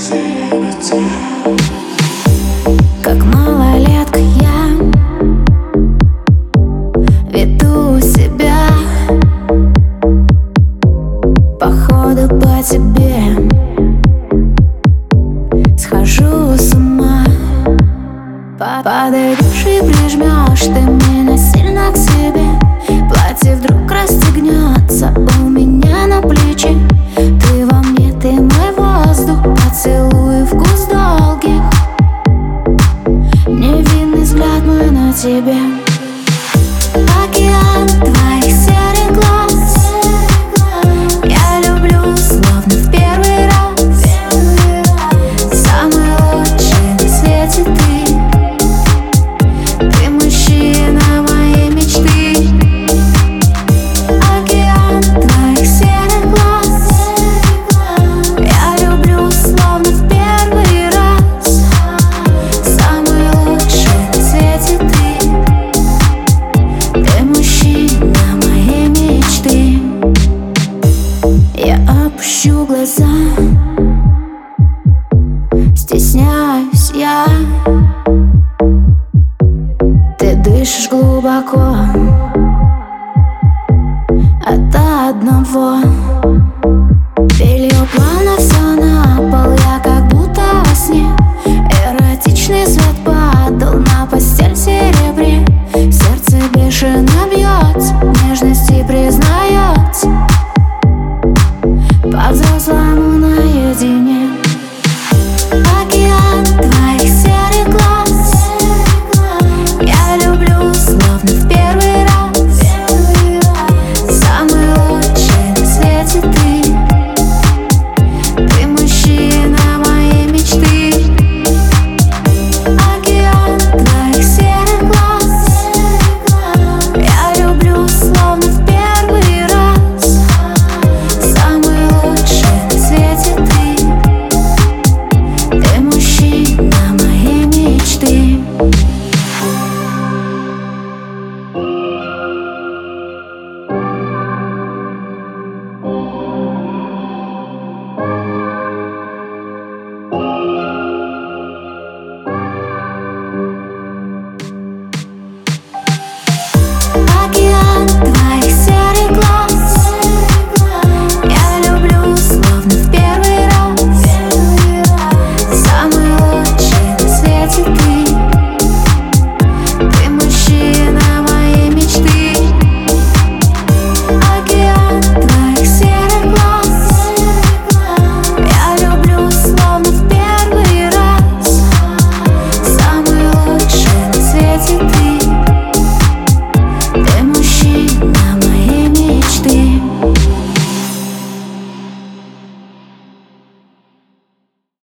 Как малолетка я веду себя, походу по тебе схожу с ума. Подойдешь и прижмешь ты меня сильно к себе. Платье вдруг расстегнется у меня на плечи. Ты во мне, ты мой воздух, поцелуй, вкус долгих. Невинный взгляд мой на тебе. Океан твоих серых глаз я люблю, словно в первый раз. Самый лучший на свете ты. Ты мужчина моей мечты. Океан твоих серых глаз я люблю, словно в первый раз. Самый лучший на свете ты. Ты мужчина моей мечты. Я опущу глаза, стесняюсь я. Ты дышишь глубоко от одного. Белье плана все на